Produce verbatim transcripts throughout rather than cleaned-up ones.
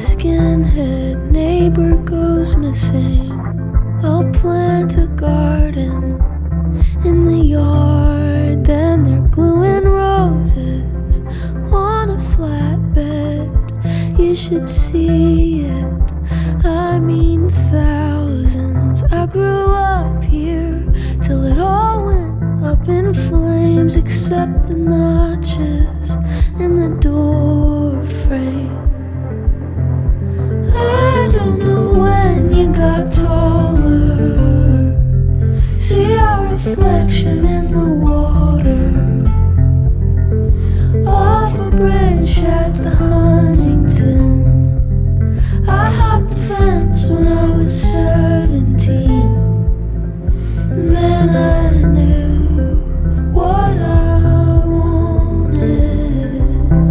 skinhead neighbor goes missing, I'll plant a garden in the yard. Then they're gluing roses on a flatbed. You should see it, I mean thousands. I grew up here till it all went up in flames, except the notches in the door frame. I don't know when you got taller, see our reflection in the water off a bridge at the Huntington. I hopped the fence when I was seventeen, and then I knew what I wanted.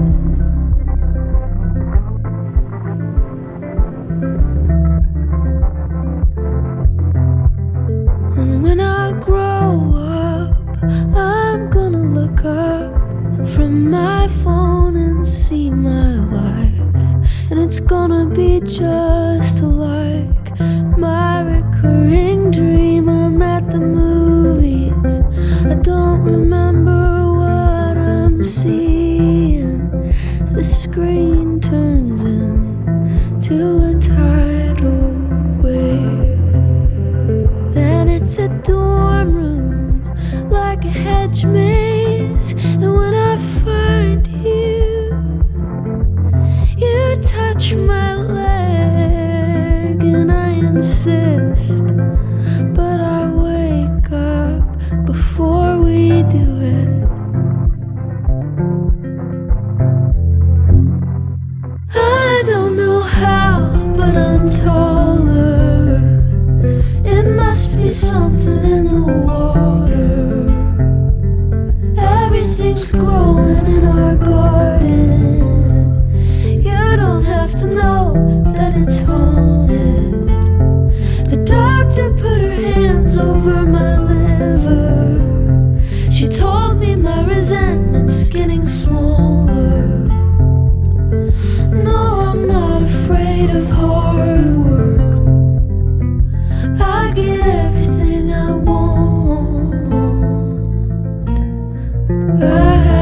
And when I grow up, I'm gonna look up from my phone and see my life, and it's gonna be just like my recurring dream. I'm at the movies, I don't remember what I'm seeing. The screen turns into a tidal wave. Then it's a dorm room like a hedge maze, and when I find you, you touch my leg and I insist, but I wake up before we do it. I don't know how, but I'm taller. It must be something in the water. Everything's growing in our garden. You don't have to know that it's haunted. The doctor put her hands over my liver. She told me my resentment's getting smaller. No, I'm not afraid of hard work. I get everything I want. I